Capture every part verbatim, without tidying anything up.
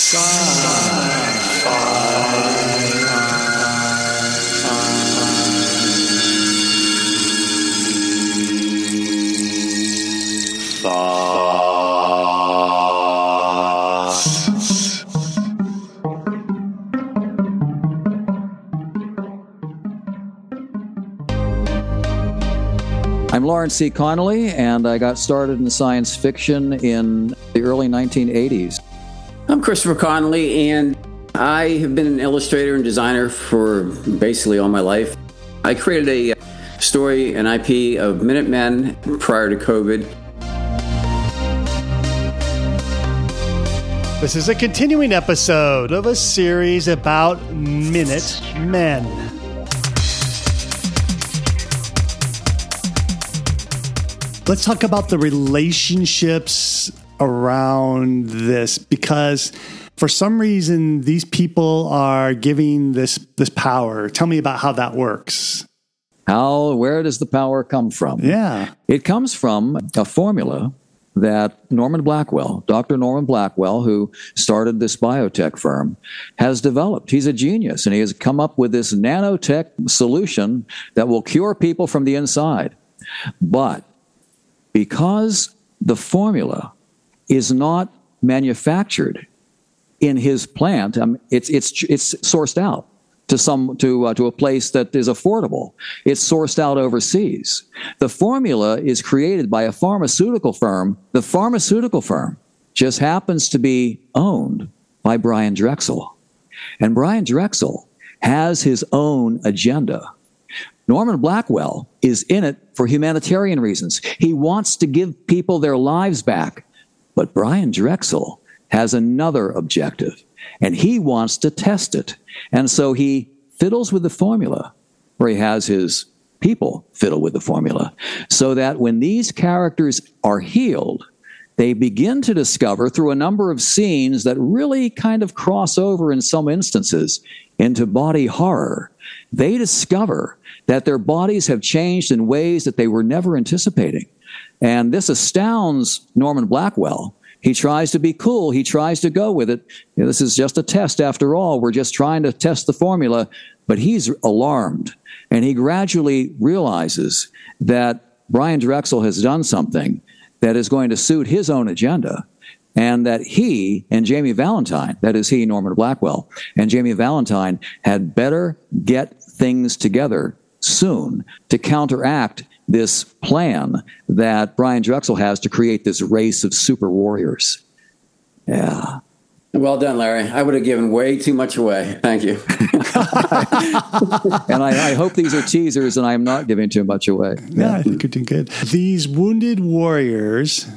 I'm Lawrence C. Connolly, and I got started in science fiction in the early nineteen eighties. I'm Christopher Connolly, and I have been an illustrator and designer for basically all my life. I created a story, an I P of Minutemen prior to COVID. This is a continuing episode of a series about Minutemen. Let's talk about the relationships around this, because for some reason, these people are giving this this power. Tell me about how that works. How, where does the power come from? Yeah. It comes from a formula that Norman Blackwell, Doctor Norman Blackwell, who started this biotech firm, has developed. He's a genius, and he has come up with this nanotech solution that will cure people from the inside. But because the formula is not manufactured in his plant, um, it's it's it's sourced out to some to uh, to a place that is affordable. It's sourced out overseas. The formula is created by a pharmaceutical firm. The pharmaceutical firm just happens to be owned by Brian Drexel, and Brian Drexel has his own agenda. Norman Blackwell is in it for humanitarian reasons. He wants to give people their lives back. But Brian Drexel has another objective, and he wants to test it. And so he fiddles with the formula, or he has his people fiddle with the formula, so that when these characters are healed, they begin to discover through a number of scenes that really kind of cross over in some instances into body horror. They discover that their bodies have changed in ways that they were never anticipating. And this astounds Norman Blackwell. He tries to be cool. He tries to go with it. You know, this is just a test after all. We're just trying to test the formula. But he's alarmed. And he gradually realizes that Brian Drexel has done something that is going to suit his own agenda. And that he and Jamie Valentine, that is he, Norman Blackwell, and Jamie Valentine had better get things together soon to counteract this plan that Brian Drexel has to create this race of super warriors. Yeah. Well done, Larry. I would have given way too much away. Thank you. And I, I hope these are teasers and I am not giving too much away. Yeah, yeah, I think you're doing good. These wounded warriors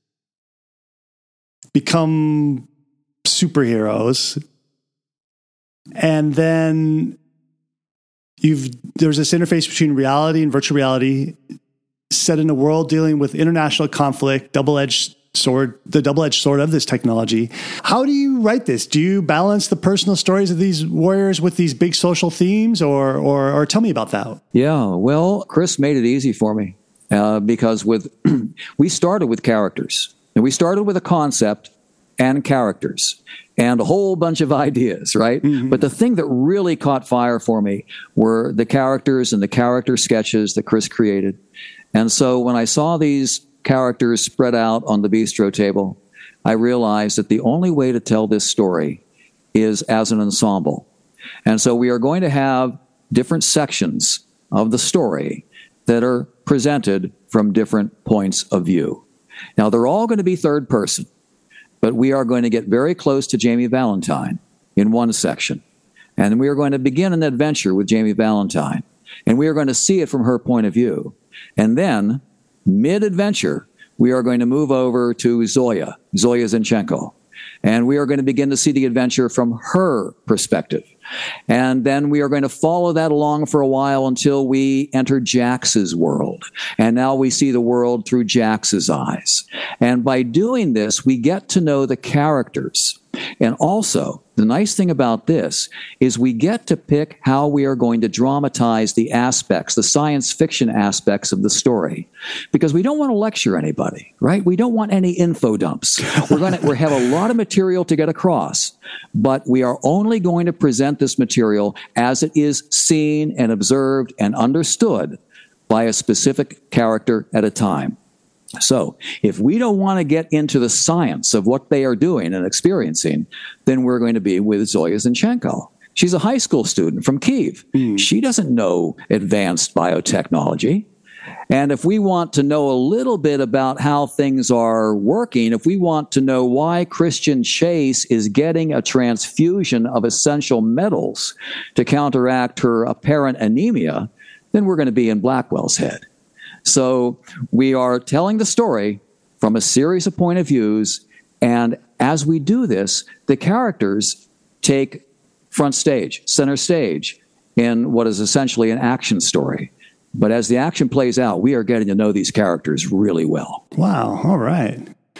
become superheroes, and then you've there's this interface between reality and virtual reality, set in a world dealing with international conflict, double-edged sword, the double-edged sword of this technology. How do you write this? Do you balance the personal stories of these warriors with these big social themes, or or, or tell me about that? Yeah, well, Chris made it easy for me uh, because with we started with characters. And we started with a concept and characters and a whole bunch of ideas, right? Mm-hmm. But the thing that really caught fire for me were the characters and the character sketches that Chris created. And so when I saw these characters spread out on the bistro table, I realized that the only way to tell this story is as an ensemble. And so we are going to have different sections of the story that are presented from different points of view. Now, they're all going to be third person, but we are going to get very close to Jamie Valentine in one section. And we are going to begin an adventure with Jamie Valentine. And we are going to see it from her point of view. And then, mid-adventure, we are going to move over to Zoya, Zoya Zinchenko. And we are going to begin to see the adventure from her perspective. And then we are going to follow that along for a while until we enter Jax's world. And now we see the world through Jax's eyes. And by doing this, we get to know the characters. And also, the nice thing about this is we get to pick how we are going to dramatize the aspects, the science fiction aspects of the story, because we don't want to lecture anybody, right? We don't want any info dumps. We're going to we have a lot of material to get across, but we are only going to present this material as it is seen and observed and understood by a specific character at a time. So if we don't want to get into the science of what they are doing and experiencing, then we're going to be with Zoya Zinchenko. She's a high school student from Kyiv. Mm. She doesn't know advanced biotechnology. And if we want to know a little bit about how things are working, if we want to know why Christian Chase is getting a transfusion of essential metals to counteract her apparent anemia, then we're going to be in Blackwell's head. So we are telling the story from a series of point of views, and as we do this, the characters take front stage, center stage, in what is essentially an action story. But as the action plays out, we are getting to know these characters really well. Wow, all right.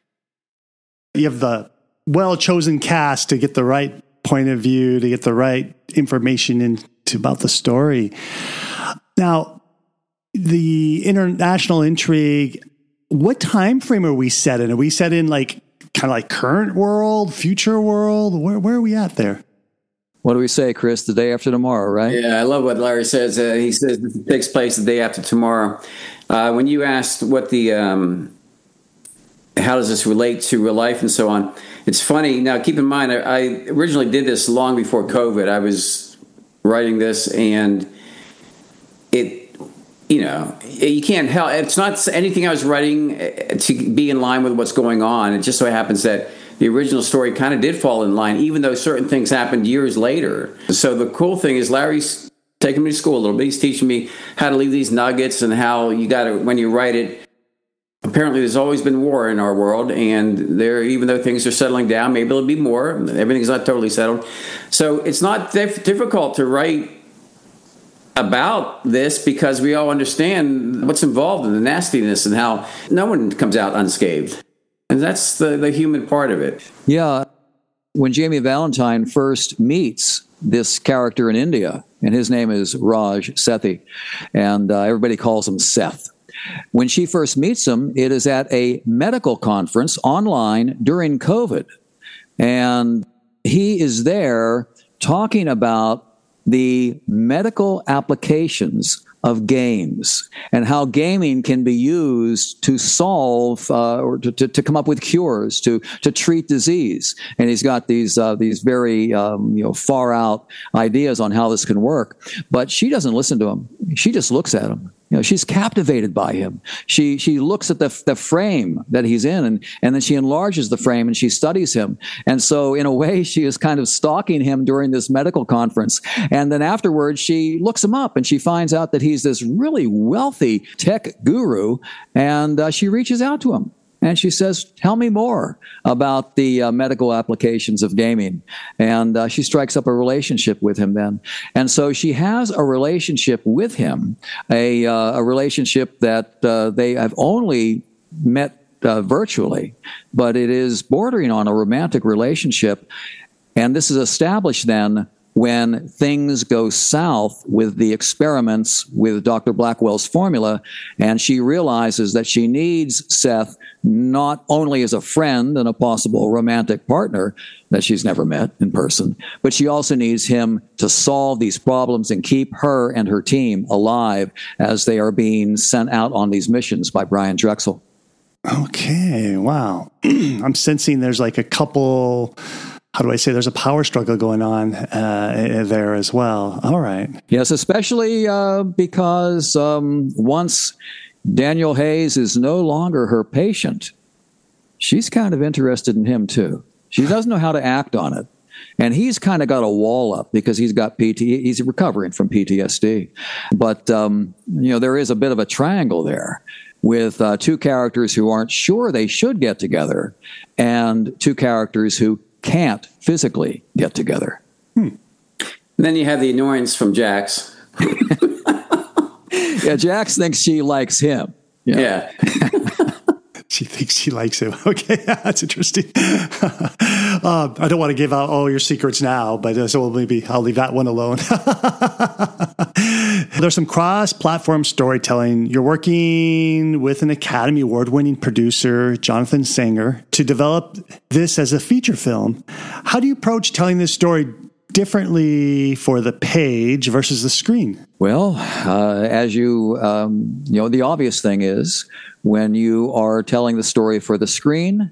You have the well-chosen cast to get the right point of view, to get the right information into about the story. Now, the international intrigue, what time frame are we set in? Are we set in like kind of like current world, future world? Where where are we at there? What do we say, Chris? The day after tomorrow, right? Yeah, I love what Larry says. Uh, he says it takes place the day after tomorrow. Uh, when you asked what the um, how does this relate to real life and so on, it's funny. Now, keep in mind, I, I originally did this long before COVID. I was writing this, and it. You know, you can't help. It's not anything I was writing to be in line with what's going on. It just so happens that the original story kind of did fall in line, even though certain things happened years later. So the cool thing is Larry's taking me to school a little bit. He's teaching me how to leave these nuggets and how you got to, when you write it, apparently there's always been war in our world. And there, even though things are settling down, maybe there'll be more. Everything's not totally settled. So it's not dif- difficult to write about this because we all understand what's involved in the nastiness and how no one comes out unscathed. And that's the, the human part of it. Yeah. When Jamie Valentine first meets this character in India, and his name is Raj Sethi, and uh, everybody calls him Seth. When she first meets him, it is at a medical conference online during COVID. And he is there talking about the medical applications of games and how gaming can be used to solve uh, or to, to, to come up with cures, to to treat disease. And he's got these uh, these very um, you know far out ideas on how this can work. But she doesn't listen to him. She just looks at him. You know, she's captivated by him. She she looks at the the frame that he's in, and and then she enlarges the frame and she studies him. And so, in a way, she is kind of stalking him during this medical conference. And then afterwards, she looks him up and she finds out that he's this really wealthy tech guru, and uh, she reaches out to him. And she says, tell me more about the uh, medical applications of gaming. And uh, she strikes up a relationship with him then. And so she has a relationship with him, a, uh, a relationship that uh, they have only met uh, virtually, but it is bordering on a romantic relationship. And this is established then when things go south with the experiments with Doctor Blackwell's formula, and she realizes that she needs Seth not only as a friend and a possible romantic partner that she's never met in person, but she also needs him to solve these problems and keep her and her team alive as they are being sent out on these missions by Brian Drexel. Okay, wow. I'm sensing there's like a couple... How do I say, there's a power struggle going on uh, there as well. All right. Yes, especially uh, because um, once Daniel Hayes is no longer her patient, she's kind of interested in him too. She doesn't know how to act on it. And he's kind of got a wall up because he's got P T, he's recovering from P T S D. But, um, you know, there is a bit of a triangle there with uh, two characters who aren't sure they should get together and two characters who can't physically get together. Hmm. And then you have the annoyance from Jax. Yeah, Jax thinks she likes him. Yeah. yeah. She thinks she likes him. Okay, that's interesting. uh, I don't want to give out all your secrets now, but uh, so maybe I'll leave that one alone. There's some cross-platform storytelling. You're working with an Academy Award-winning producer, Jonathan Sanger, to develop this as a feature film. How do you approach telling this story differently for the page versus the screen? Well, uh, as you, um, you know, the obvious thing is when you are telling the story for the screen,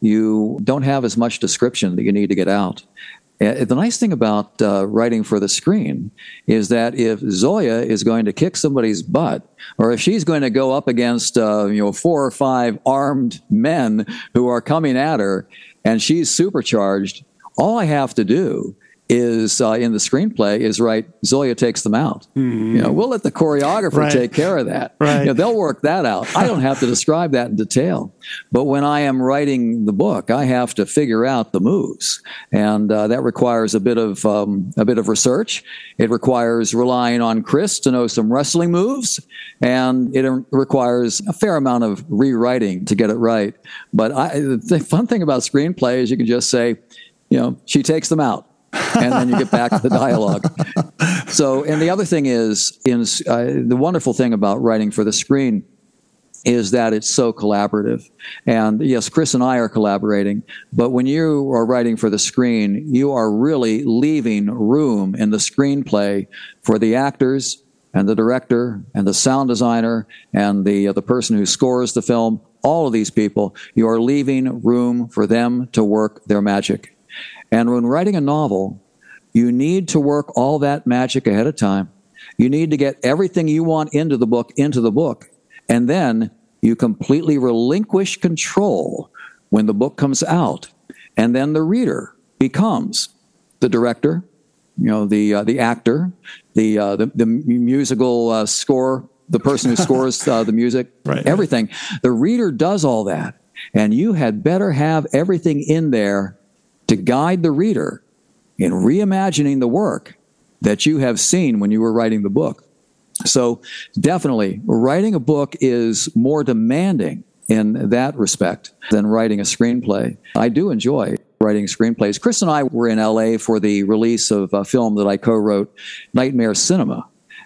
you don't have as much description that you need to get out. Uh, the nice thing about uh, writing for the screen is that if Zoya is going to kick somebody's butt, or if she's going to go up against, uh, you know, four or five armed men who are coming at her, and she's supercharged, all I have to do is uh, in the screenplay is write Zoya takes them out. Mm-hmm. You know, we'll let the choreographer right. take care of that. Right. You know, they'll work that out. I don't have to describe that in detail. But when I am writing the book, I have to figure out the moves, and uh, that requires a bit of um, a bit of research. It requires relying on Chris to know some wrestling moves, and it requires a fair amount of rewriting to get it right. But I, the fun thing about screenplay is you can just say, you know, she takes them out. And then you get back to the dialogue. So, and the other thing is, in uh, the wonderful thing about writing for the screen is that it's so collaborative. And yes, Chris and I are collaborating, but when you are writing for the screen, you are really leaving room in the screenplay for the actors and the director and the sound designer and the uh, the person who scores the film. All of these people, you are leaving room for them to work their magic. And when writing a novel, you need to work all that magic ahead of time. You need to get everything you want into the book, into the book. And then you completely relinquish control when the book comes out. And then the reader becomes the director, you know, the uh, the actor, the, uh, the, the musical uh, score, the person who scores uh, the music, right. everything. The reader does all that. And you had better have everything in there to guide the reader in reimagining the work that you have seen when you were writing the book. So definitely, writing a book is more demanding in that respect than writing a screenplay. I do enjoy writing screenplays. Chris and I were in L A for the release of a film that I co-wrote, Nightmare Cinema.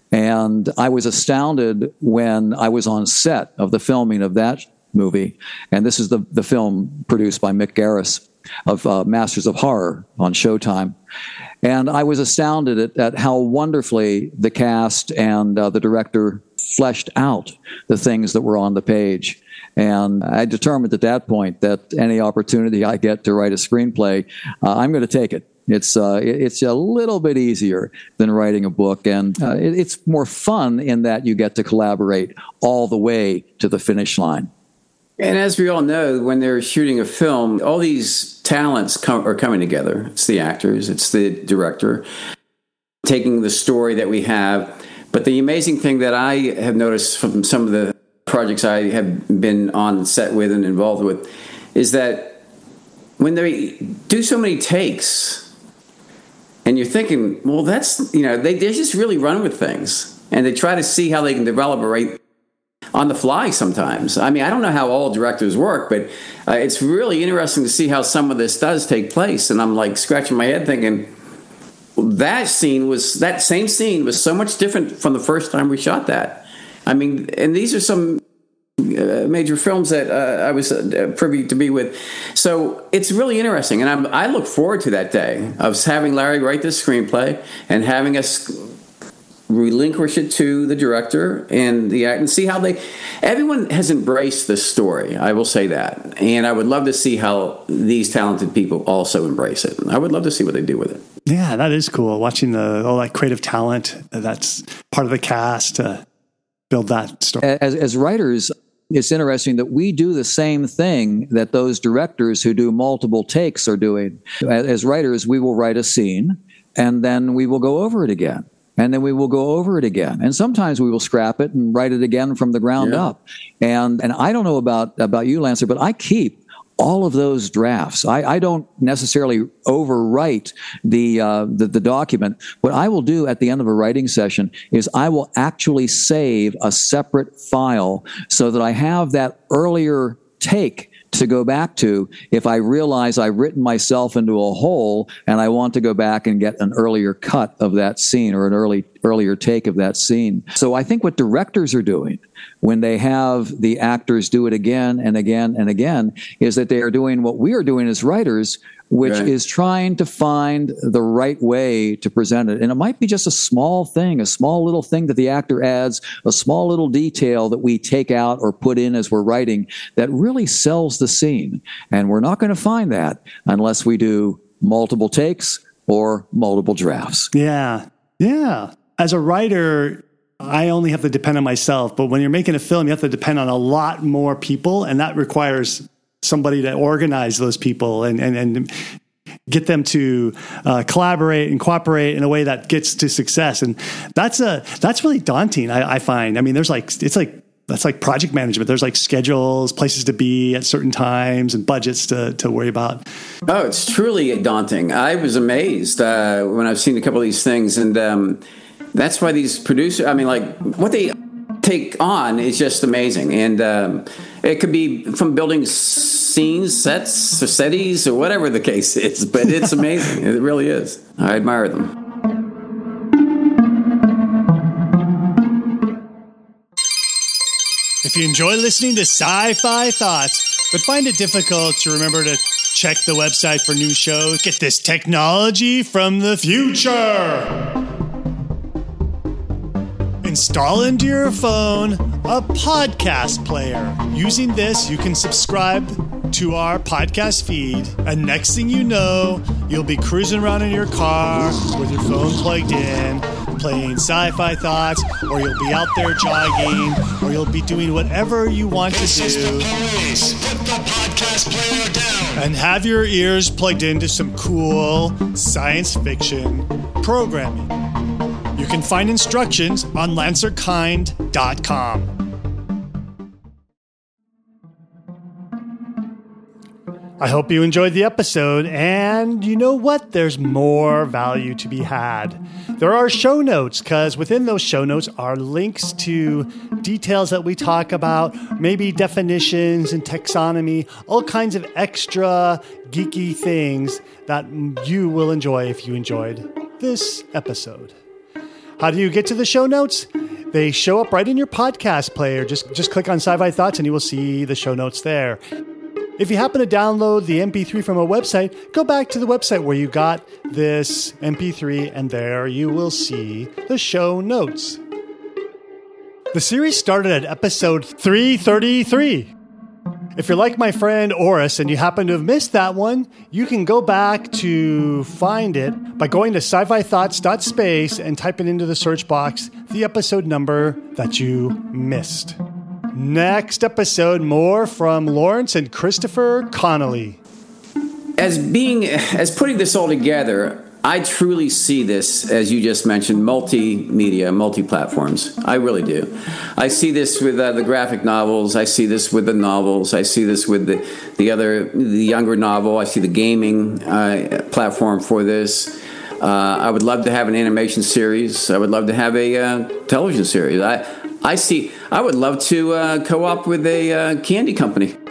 And I was astounded when I was on set of the filming of that movie. And this is the, the film produced by Mick Garris of uh, Masters of Horror on Showtime. And I was astounded at, at how wonderfully the cast and uh, the director fleshed out the things that were on the page. And I determined at that point that any opportunity I get to write a screenplay, uh, I'm going to take it. It's uh, it's a little bit easier than writing a book, and uh, it, it's more fun in that you get to collaborate all the way to the finish line. And as we all know, when they're shooting a film, all these talents come, are coming together. It's the actors, it's the director, taking the story that we have. But the amazing thing that I have noticed from some of the projects I have been on set with and involved with is that when they do so many takes, and you're thinking, well, that's, you know, they, they just really run with things. And they try to see how they can develop a right on the fly sometimes. I mean, I don't know how all directors work, but uh, it's really interesting to see how some of this does take place. And I'm like scratching my head thinking, well, that scene was, that same scene was so much different from the first time we shot that. I mean, and these are some uh, major films that uh, I was uh, privy to be with. So it's really interesting. And I'm, I look forward to that day of having Larry write this screenplay and having us relinquish it to the director and the act and see how they, everyone has embraced this story. I will say that. And I would love to see how these talented people also embrace it. I would love to see what they do with it. Yeah, that is cool. Watching the, all that creative talent that's part of the cast to build that story. As, as writers, it's interesting that we do the same thing that those directors who do multiple takes are doing. As, as writers, we will write a scene and then we will go over it again. And then we will go over it again. And sometimes we will scrap it and write it again from the ground yeah. up. And and I don't know about, about you, Lancer, but I keep all of those drafts. I, I don't necessarily overwrite the, uh, the the document. What I will do at the end of a writing session is I will actually save a separate file so that I have that earlier take to go back to if I realize I've written myself into a hole and I want to go back and get an earlier cut of that scene or an early earlier take of that scene. So I think what directors are doing when they have the actors do it again and again and again is that they are doing what we are doing as writers, which right. is trying to find the right way to present it. And it might be just a small thing, a small little thing that the actor adds, a small little detail that we take out or put in as we're writing that really sells the scene. And we're not going to find that unless we do multiple takes or multiple drafts. Yeah. Yeah. As a writer, I only have to depend on myself. But when you're making a film, you have to depend on a lot more people. And that requires somebody to organize those people and, and, and get them to uh, collaborate and cooperate in a way that gets to success. And that's a, that's really daunting, I, I find. I mean, there's like, it's like, that's like project management. There's like schedules, places to be at certain times and budgets to, to worry about. Oh, it's truly daunting. I was amazed uh, when I've seen a couple of these things. And um, that's why these producers, I mean, like what they take on is just amazing. And um, it could be from building scenes, sets, or setties, or whatever the case is. But it's amazing. It really is. I admire them. If you enjoy listening to Sci-Fi Thoughts, but find it difficult to remember to check the website for new shows, get this technology from the future. Install into your phone a podcast player. Using this, you can subscribe to our podcast feed, and next thing you know, you'll be cruising around in your car with your phone plugged in, playing Sci-Fi Thoughts, or you'll be out there jogging, or you'll be doing whatever you want to do. Police, put the podcast player down. And have your ears plugged into some cool science fiction programming. You can find instructions on lancer kind dot com. I hope you enjoyed the episode, and you know what? There's more value to be had. There are show notes, because within those show notes are links to details that we talk about, maybe definitions and taxonomy, all kinds of extra geeky things that you will enjoy if you enjoyed this episode. How do you get to the show notes? They show up right in your podcast player. Just, just click on Sci-Fi Thoughts and you will see the show notes there. If you happen to download the M P three from a website, go back to the website where you got this M P three, and there you will see the show notes. The series started at episode three thirty-three. If you're like my friend Oris and you happen to have missed that one, you can go back to find it by going to sci fi thoughts dot space and typing into the search box the episode number that you missed. Next episode, more from Lawrence and Christopher Connolly. As being, as putting this all together, I truly see this, as you just mentioned, multimedia, multi-platforms. I really do. I see this with uh, the graphic novels. I see this with the novels. I see this with the, the other, the younger novel. I see the gaming uh, platform for this. Uh, I would love to have an animation series. I would love to have a uh, television series. I, I see. I would love to uh, co-op with a uh, candy company.